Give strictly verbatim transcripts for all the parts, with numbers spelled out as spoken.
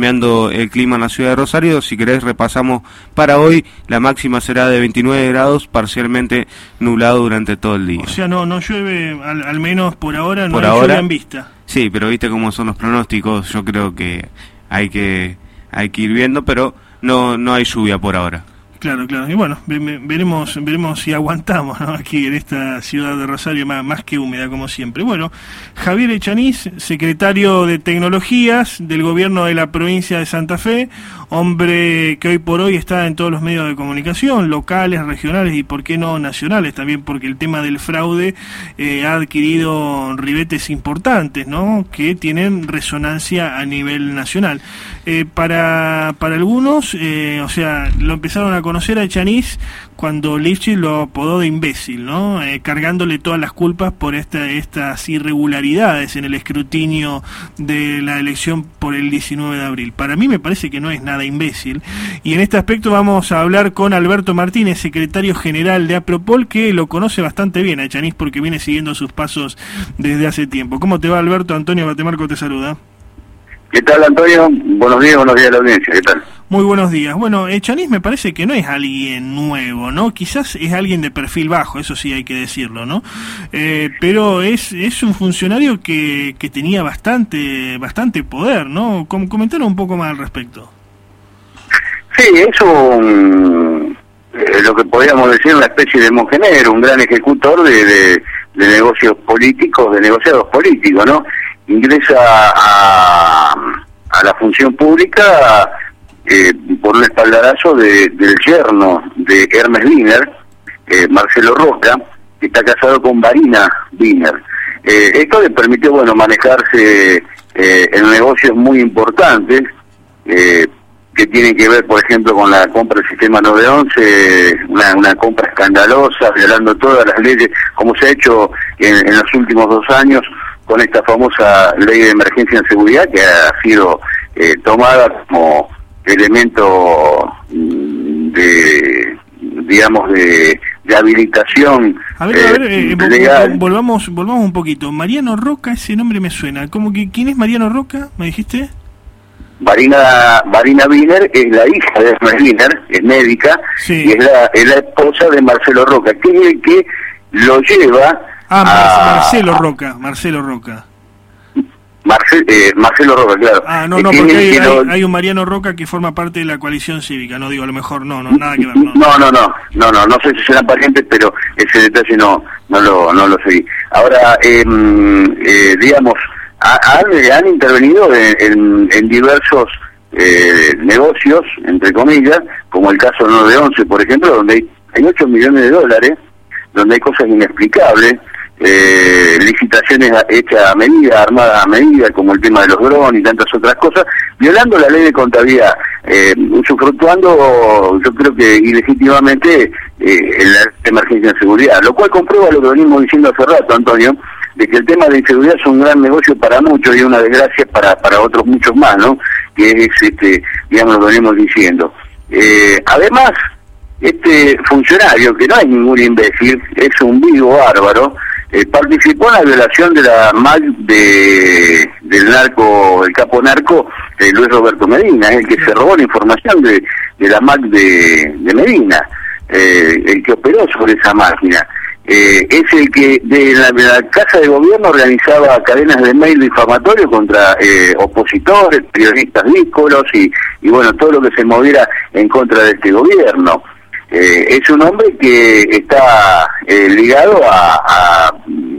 cambiando el clima en la ciudad de Rosario. Si querés repasamos para hoy, la máxima será de veintinueve grados, parcialmente nublado durante todo el día. O sea, no no llueve, al, al menos por ahora, no por hay ahora, lluvia en vista. Sí, pero viste cómo son los pronósticos, yo creo que hay que hay que ir viendo, pero no no hay lluvia por ahora. Claro, claro, y bueno, veremos veremos si aguantamos, ¿no? Aquí en esta ciudad de Rosario más, más que húmeda como siempre. Bueno, Javier Echaniz, secretario de Tecnologías del gobierno de la provincia de Santa Fe, hombre que hoy por hoy está en todos los medios de comunicación, locales, regionales y por qué no nacionales también, porque el tema del fraude eh, ha adquirido ribetes importantes, ¿no? Que tienen resonancia a nivel nacional. Eh, para para algunos, eh, o sea, lo empezaron a conocer a Echaniz cuando Lifshitz lo apodó de imbécil, ¿no? Eh, cargándole todas las culpas por esta, estas irregularidades en el escrutinio de la elección por el diecinueve de abril. Para mí me parece que no es nada imbécil, y en este aspecto vamos a hablar con Alberto Martínez, secretario general de APROPOL, que lo conoce bastante bien a Echaniz porque viene siguiendo sus pasos desde hace tiempo. ¿Cómo te va, Alberto? Antonio Batemarco te saluda. ¿Qué tal, Antonio? Buenos días, buenos días a la audiencia, ¿qué tal? Muy buenos días. Bueno, Echaniz me parece que no es alguien nuevo, ¿no? Quizás es alguien de perfil bajo, eso sí hay que decirlo, ¿no? Eh, pero es es un funcionario que, que tenía bastante bastante poder, ¿no? Com- comentaron un poco más al respecto. Sí, es un, eh, lo que podríamos decir, una especie de monjenero, un gran ejecutor de, de, de negocios políticos, de negociados políticos, ¿no? Ingresa a, a la función pública eh, por un espaldarazo de, del yerno de Hermes Wiener, eh, Marcelo Roca, que está casado con Varina Wiener. Eh, esto le permitió, bueno, manejarse eh, en negocios muy importantes, eh, que tienen que ver, por ejemplo, con la compra del sistema nueve once, una, una compra escandalosa, violando todas las leyes, como se ha hecho en, en los últimos dos años, con esta famosa ley de emergencia en seguridad, que ha sido eh, tomada como elemento de, digamos, de, de habilitación. A ver, eh, a ver, eh, legal. volvamos volvamos un poquito. Mariano Roca, ese nombre me suena. ¿Cómo que quién es Mariano Roca? ¿Me dijiste? Varina Varina Wiener es la hija de Hermes Wiener, es médica, sí. Y es la, es la esposa de Marcelo Roca, que es el que lo lleva. Ah, a, Marcelo Roca, Marcelo Roca. Marce, eh, Marcelo Roca, claro. Ah, no, no, porque hay, hay, hay un Mariano Roca que forma parte de la coalición cívica, no digo, a lo mejor no, no, nada que ver. No, no, no, no, no, no, no sé si serán parientes, pero ese detalle no no lo no lo seguí. Ahora, eh, eh, digamos, han, han intervenido en, en, en diversos eh, negocios, entre comillas, como el caso nueve once, por ejemplo, donde hay, hay ocho millones de dólares, donde hay cosas inexplicables, eh, licitaciones hechas a medida, armadas a medida, como el tema de los drones y tantas otras cosas, violando la ley de contabilidad, eh, usufructuando, yo creo que ilegítimamente, eh, la emergencia de seguridad, lo cual comprueba lo que venimos diciendo hace rato, Antonio, de que el tema de inseguridad es un gran negocio para muchos y una desgracia para para otros muchos más, ¿no? Que es, este, digamos, lo que venimos diciendo. Eh, además, este funcionario, que no es ningún imbécil, es un vivo bárbaro, eh, participó en la violación de la M A C de, del narco, el capo narco, eh, Luis Roberto Medina, es el que se robó la información de, de la M A C de, de Medina, eh, el que operó sobre esa máquina. Eh, es el que de la, de la Casa de Gobierno organizaba cadenas de mail difamatorio contra eh, opositores, periodistas díscolos y, y bueno, todo lo que se moviera en contra de este gobierno. Eh, es un hombre que está eh, ligado a, a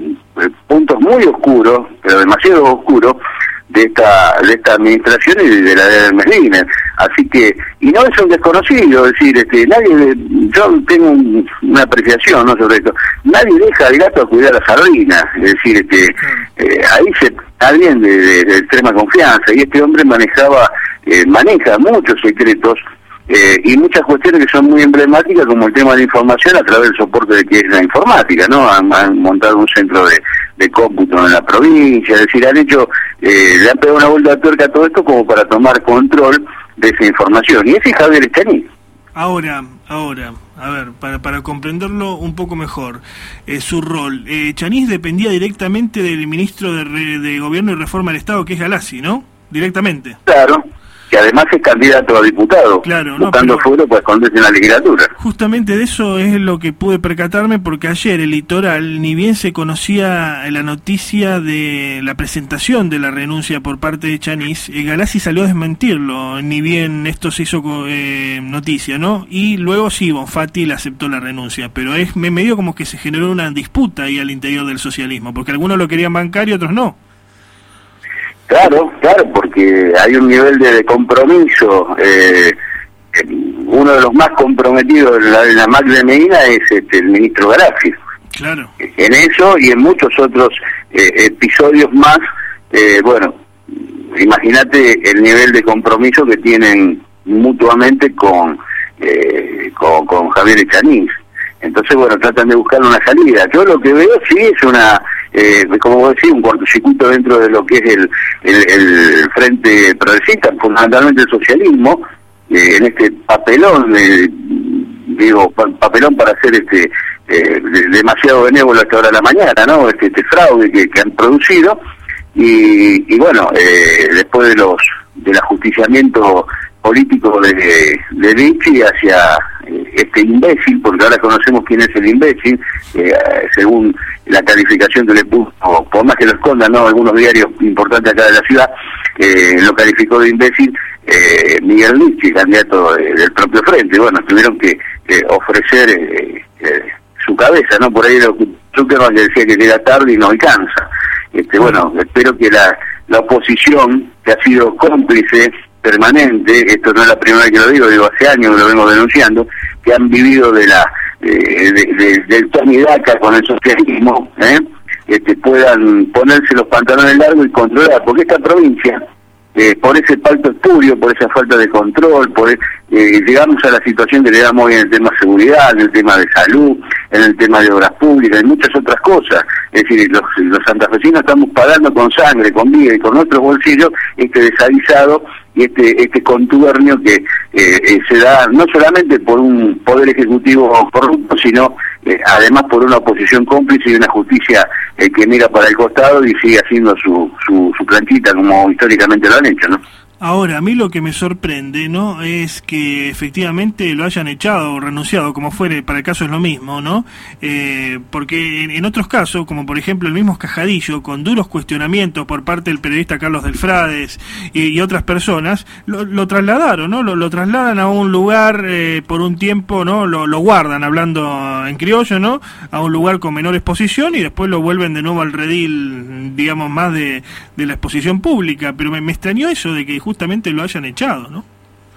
puntos muy oscuros, pero demasiado oscuros, de esta de esta administración y de la de Hermes Wiener. Así que, y no es un desconocido, es decir, este, nadie, yo tengo un, una apreciación, ¿no?, sobre esto, nadie deja al gato a cuidar a sardinas, es decir, este, eh, ahí se alguien de, de, de extrema confianza, y este hombre manejaba, eh, maneja muchos secretos, eh, y muchas cuestiones que son muy emblemáticas, como el tema de la información a través del soporte de que es la informática, ¿no? Han, han montado un centro de, de cómputo en la provincia, es decir, han hecho, eh, le han pegado una vuelta de tuerca a todo esto como para tomar control de esa información, y ese es Javier Echaniz. Ahora, ahora, a ver, para para comprenderlo un poco mejor, eh, su rol, eh, Echaniz dependía directamente del ministro de, re, de Gobierno y Reforma del Estado, que es Galassi, ¿no? Directamente. Claro, que además es candidato a diputado, claro, no, buscando fuero para esconderse en la legislatura. Justamente de eso es lo que pude percatarme, porque ayer el Litoral, ni bien se conocía la noticia de la presentación de la renuncia por parte de Chaniz, eh, Galassi salió a desmentirlo, ni bien esto se hizo eh, noticia, ¿no? Y luego sí, Bonfatti le aceptó la renuncia, pero es me medio como que se generó una disputa ahí al interior del socialismo, porque algunos lo querían bancar y otros no. Claro, claro, porque hay un nivel de, de compromiso. Eh, uno de los más comprometidos en la, en la M A C de Medina es este, el ministro Galassi. Claro. En eso y en muchos otros eh, episodios más, eh, bueno, imagínate el nivel de compromiso que tienen mutuamente con, eh, con, con Javier Echaniz. Entonces, bueno, tratan de buscar una salida. Yo lo que veo sí es una... Eh, como vos decís, un cortocircuito dentro de lo que es el, el, el Frente Progresista, fundamentalmente el socialismo, eh, en este papelón, eh, digo, pa papelón para hacer este eh, de, demasiado benévolo hasta ahora de la mañana, ¿no? Este, este fraude que, que han producido, y, y bueno, eh, después de los del ajusticiamiento político de, de Vichy hacia eh, este imbécil, porque ahora conocemos quién es el imbécil, eh, según la calificación que le puso, por más que lo escondan, ¿no? Algunos diarios importantes acá de la ciudad, eh, lo calificó de imbécil eh, Miguel Vichy, candidato de, del propio Frente. Bueno, tuvieron que eh, ofrecer eh, eh, su cabeza, ¿no? Por ahí lo Zuckerman que decía que llega tarde y no alcanza. Este, bueno, espero que la, la oposición, que ha sido cómplice permanente, esto no es la primera vez que lo digo, digo hace años que lo vengo denunciando, que han vivido de la eh, de, de, del Tony Daca con el socialismo, ¿eh? este, puedan ponerse los pantalones largos y controlar, porque esta provincia, eh, por ese falto espurio, por esa falta de control, por eh, llegamos a la situación que le damos hoy en el tema de seguridad, en el tema de salud, en el tema de obras públicas, en muchas otras cosas. Es decir, los, los santafesinos estamos pagando con sangre, con vida y con nuestros bolsillos este desaguisado y este este contubernio que eh, eh, se da no solamente por un poder ejecutivo corrupto, sino eh, además por una oposición cómplice y una justicia eh, que mira para el costado y sigue haciendo su, su, su planchita como históricamente lo han hecho, ¿no? Ahora, a mí lo que me sorprende, ¿no?, es que efectivamente lo hayan echado o renunciado, como fuere, para el caso es lo mismo, ¿no? Eh, porque en, en otros casos, como por ejemplo el mismo Cascadillo, con duros cuestionamientos por parte del periodista Carlos Delfrades y, y otras personas, lo, lo trasladaron, ¿no? Lo, lo trasladan a un lugar eh, por un tiempo, ¿no? Lo, lo guardan, hablando en criollo, ¿no? A un lugar con menor exposición y después lo vuelven de nuevo al redil, digamos, más de, de la exposición pública. Pero me, me extrañó eso de que justamente lo hayan echado, ¿no?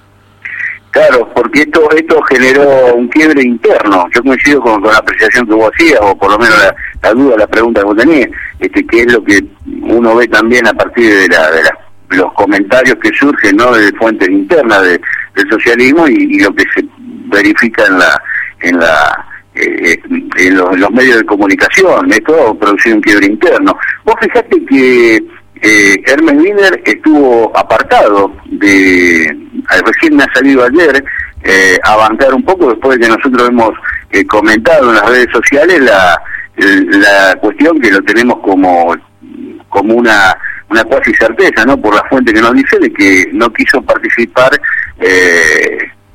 Claro, porque esto esto generó un quiebre interno. Yo coincido con, con la apreciación que vos hacías, o por lo menos la, la duda, la pregunta que vos tenías, este, que es lo que uno ve también a partir de, la, de la, los comentarios que surgen, ¿no?, de fuentes internas de, del socialismo y, y lo que se verifica en la en la eh, en, los, en los medios de comunicación. Esto produce un quiebre interno. Vos fijate que Eh, Hermes Wiener estuvo apartado de, recién me ha salido ayer eh, a bancar un poco después de que nosotros hemos eh, comentado en las redes sociales la, la cuestión que lo tenemos como como una una cuasi certeza, ¿no?, por la fuente que nos dice de que no quiso participar eh,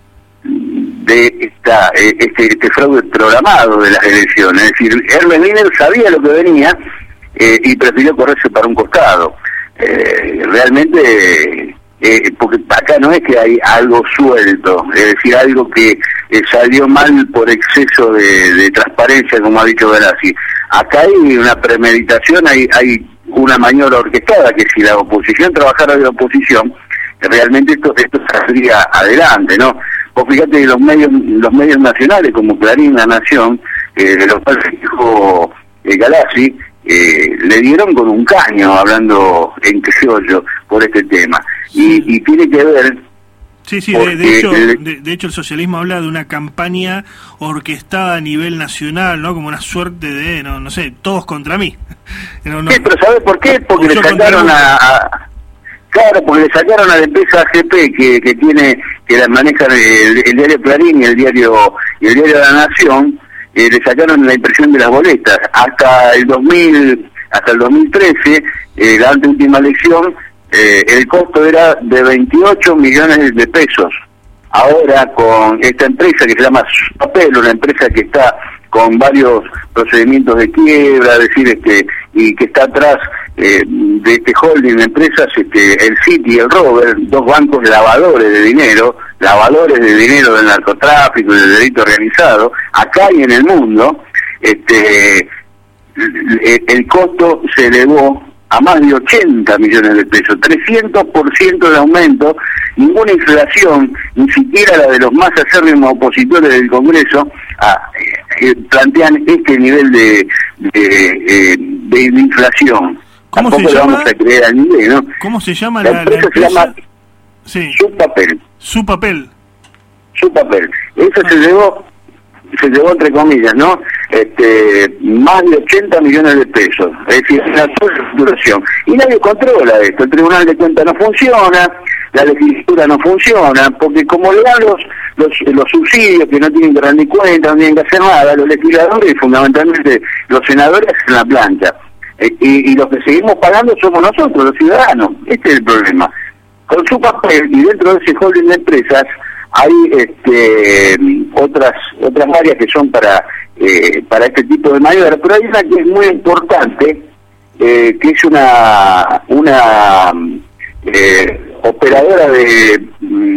de esta eh, este, este fraude programado de las elecciones. Es decir, Hermes Wiener sabía lo que venía Eh, y prefirió correrse para un costado. Eh, realmente, eh, porque acá no es que hay algo suelto, es decir, algo que eh, salió mal por exceso de, de transparencia, como ha dicho Galassi. Acá hay una premeditación, hay, hay una maniobra orquestada, que si la oposición trabajara de la oposición, realmente esto, esto saldría adelante, ¿no? Vos fíjate que los medios, los medios nacionales, como Clarín, La Nación, eh, de los cuales dijo eh, Galassi, Eh, le dieron con un caño hablando en criollo por este tema y, y tiene que ver sí sí de, de hecho el, de, de hecho el socialismo habla de una campaña orquestada a nivel nacional, no como una suerte de no no sé todos contra mí. No, no. Sí, pero ¿sabes por qué? Porque le sacaron a, a claro porque le sacaron a la empresa A G P que, que tiene que la maneja el, el diario Clarín y el diario y el diario La Nación. Eh, le sacaron la impresión de las boletas hasta el dos mil hasta el dos mil trece, eh, la anteúltima elección, eh, el costo era de veintiocho millones de pesos. Ahora con esta empresa que se llama Supapel, una empresa que está con varios procedimientos de quiebra, es decir, este, y que está atrás eh, de este holding de empresas, este, el Citi y el Robert, dos bancos lavadores de dinero, lavadores de dinero del narcotráfico y del delito organizado, acá y en el mundo. Este, el, el costo se elevó a más de ochenta millones de pesos, trescientos por ciento de aumento, ninguna inflación, ni siquiera la de los más acérrimos opositores del Congreso, a, eh, plantean este nivel de, de, eh, de inflación. ¿Cómo Tampoco se le llama? vamos a creer al nivel, ¿no? ¿Cómo se llama la, la, empresa la empresa? se llama Sí. Supapel. Supapel. Supapel. Eso Ah. se llevó, se llevó entre comillas, ¿no? Este, más de ochenta millones de pesos. Es decir, una duración. Y nadie controla esto. El Tribunal de Cuentas no funciona, la legislatura no funciona, porque como le dan los, los, los subsidios que no tienen que rendir cuenta, no tienen que hacer nada, los legisladores y fundamentalmente los senadores hacen la plancha. Eh, y, y los que seguimos pagando somos nosotros, los ciudadanos. Este es el problema. Con Supapel y dentro de ese holding de empresas hay este, otras otras áreas que son para eh, para este tipo de maniobras, pero hay una que es muy importante, eh, que es una una eh, operadora de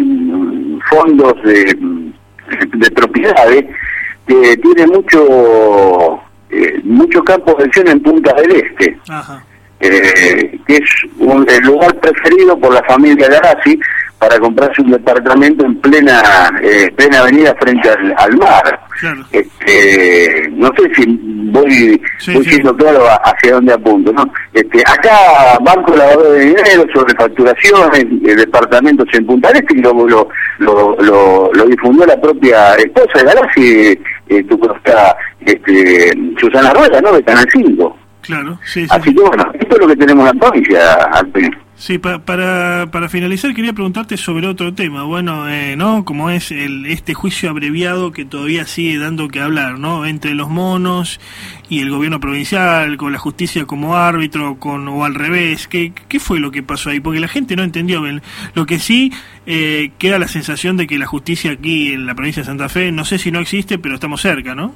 mm, fondos de, de propiedades que tiene mucho eh, mucho campo de acción en Punta del Este. Ajá. Eh, que es un, el lugar preferido por la familia Garazzi para comprarse un departamento en plena eh, plena avenida frente al, al mar. Claro. Este, no sé si voy, Sí, voy sí. siendo claro a- hacia dónde apunto, ¿no? Este, acá banco lavador de dinero, sobre facturaciones, eh, departamentos en Punta del Este, y lo, lo, lo, lo, lo difundió la propia esposa de Garazzi, eh, tu costa, este, Susana Rueda, ¿no? De Canal cinco. Claro, sí, sí. Así que bueno, esto es lo que tenemos en la provincia, Alpe. Sí, pa- para, para finalizar quería preguntarte sobre otro tema, bueno, eh, ¿no? Como es el, este juicio abreviado que todavía sigue dando que hablar, ¿no? Entre los monos y el gobierno provincial, con la justicia como árbitro, con o al revés, ¿qué, qué fue lo que pasó ahí? Porque la gente no entendió bien. Lo que sí eh, queda la sensación de que la justicia aquí en la provincia de Santa Fe, no sé si no existe, pero estamos cerca, ¿no?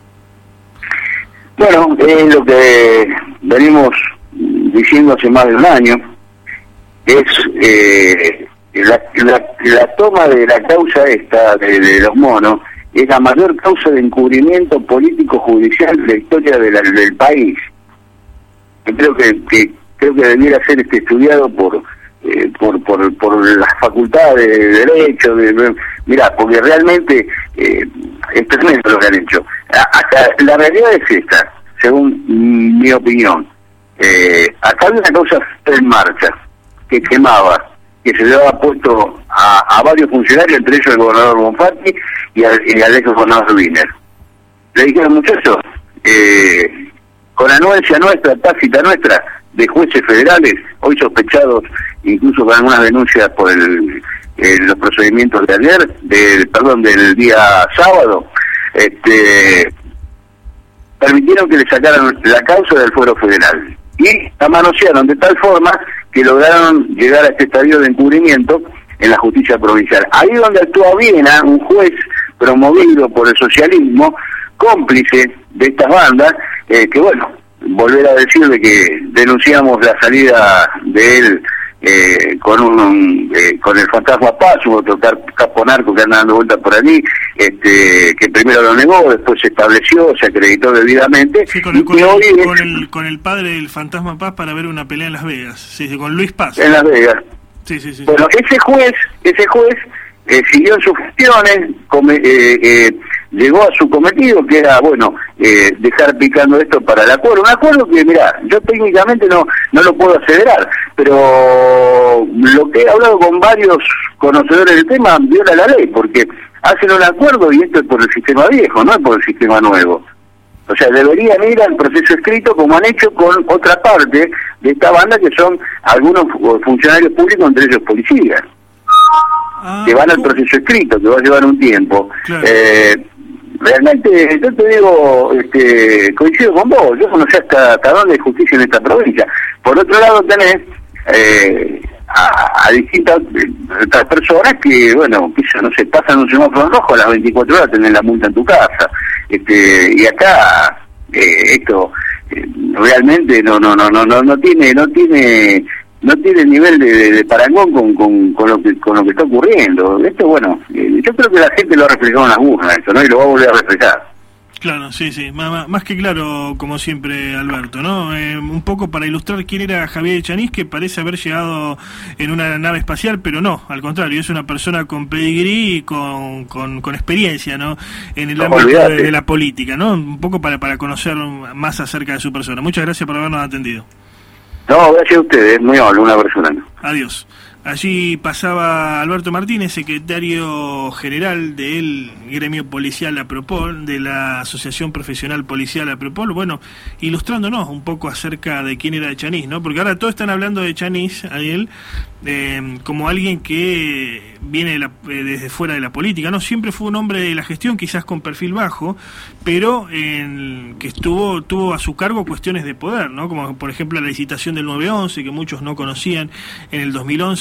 Bueno, es lo que venimos diciendo hace más de un año, es eh, la, la, la toma de la causa esta de, de los monos es la mayor causa de encubrimiento político judicial de la historia de la, del país. Yo creo que, que creo que debiera ser este estudiado por eh, por, por por las facultades de derecho, de, de, mirá, porque realmente eh, es tremendo lo que han hecho. Hasta la realidad es esta, según mi opinión. Eh, acá hay una causa en marcha que quemaba, que se le había puesto a, a varios funcionarios, entre ellos el gobernador Bonfatti y al, y al ex gobernador Wiener. Le dijeron, muchachos, eh, con anuencia nuestra, tácita nuestra, de jueces federales, hoy sospechados incluso con algunas denuncias por el, eh, los procedimientos de ayer, del perdón, del día sábado, este permitieron que le sacaran la causa del fuero federal y la manosearon de tal forma que lograron llegar a este estadio de encubrimiento en la justicia provincial. Ahí donde actúa Viena, un juez promovido por el socialismo, cómplice de estas bandas, eh, que bueno, volver a decir de que denunciamos la salida de él eh, con un eh, con el fantasma Paz, un otro capo narco que anda dando vueltas por allí, este, que primero lo negó, después se estableció, se acreditó debidamente. Sí, con el, y con, que hoy el, es- con, el, con el padre del fantasma Paz para ver una pelea en Las Vegas. Sí, sí, con Luis Paz. en Las Vegas. Sí, sí, sí. Bueno, ese juez, ese juez eh, siguió en sus gestiones, come- eh, eh, llegó a su cometido, que era, bueno, eh, dejar picando esto para el acuerdo. Un acuerdo que, mira, yo técnicamente no no lo puedo acelerar, pero lo que he hablado con varios conocedores del tema viola la ley, porque hacen un acuerdo y esto es por el sistema viejo, no es por el sistema nuevo. O sea, deberían ir al proceso escrito como han hecho con otra parte de esta banda, que son algunos fu- funcionarios públicos, entre ellos policías, Ah, que van al ¿cómo? proceso escrito, que va a llevar un tiempo. Claro. Eh, realmente, yo te digo, este, coincido con vos, yo no sé hasta, hasta dónde hay justicia en esta provincia. Por otro lado tenés eh, a, a distintas otras personas que, bueno, que no se pasan un semáforo rojo a las veinticuatro horas tener la multa en tu casa. Este, y acá eh, esto eh, realmente no no no no no no tiene no tiene no tiene nivel de, de, de parangón con, con, con lo que con lo que está ocurriendo. Esto, bueno, eh, yo creo que la gente lo ha reflejado en las urnas esto, ¿no? Y lo va a volver a reflejar. Claro, sí, sí, más, más que claro, como siempre, Alberto, ¿no? Eh, un poco para ilustrar quién era Javier Echaniz, que parece haber llegado en una nave espacial, pero no, al contrario, es una persona con pedigrí y con, con, con experiencia, ¿no? En el no, ámbito de, de la política, ¿no? Un poco para, para conocer más acerca de su persona. Muchas gracias por habernos atendido. No, gracias a ustedes, muy amable, una persona. Adiós. Allí pasaba Alberto Martínez, secretario general del gremio policial APROPOL, de la Asociación Profesional Policial APROPOL, bueno, ilustrándonos un poco acerca de quién era Echaniz, ¿no? Porque ahora todos están hablando de Echaniz, a él, eh, como alguien que viene de la, eh, desde fuera de la política, ¿no? Siempre fue un hombre de la gestión, quizás con perfil bajo, pero en, que estuvo tuvo a su cargo cuestiones de poder, ¿no? Como por ejemplo la licitación del nueve once, que muchos no conocían en el dos mil once,